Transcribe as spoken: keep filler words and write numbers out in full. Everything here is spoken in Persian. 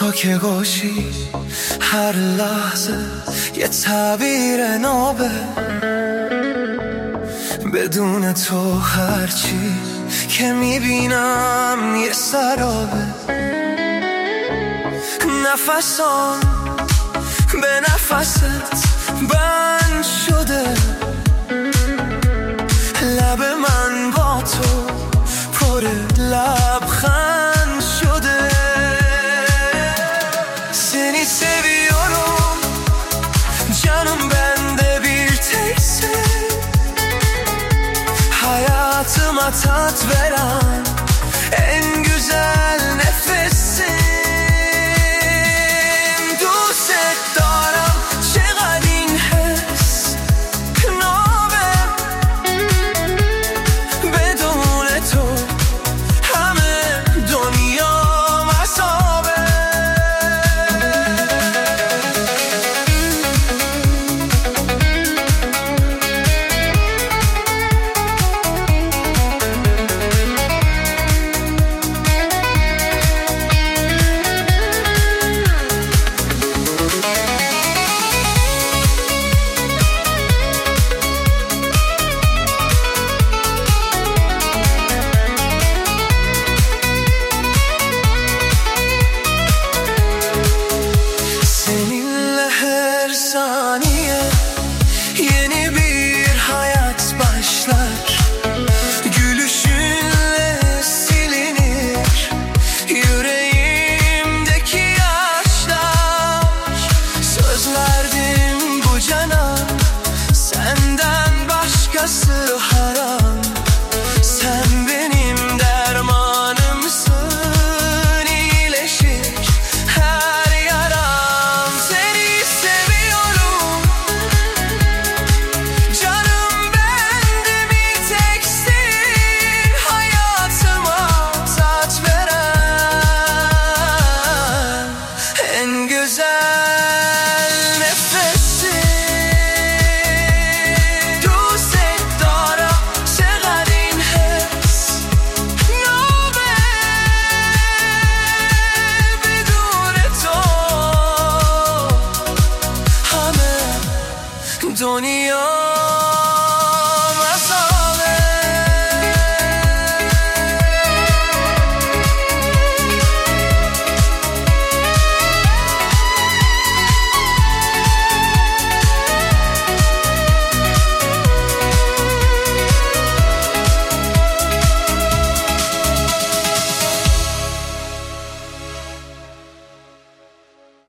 تو که باشی هر لحظه یه تعبیر نابه، بدون تو هرچی که میبینم یه سرابه. نفسام به نفست بند شده، لب من با تو پر لبخند شده. Seni seviyorum canım, bende bir tek sen. Hayatıma tat ver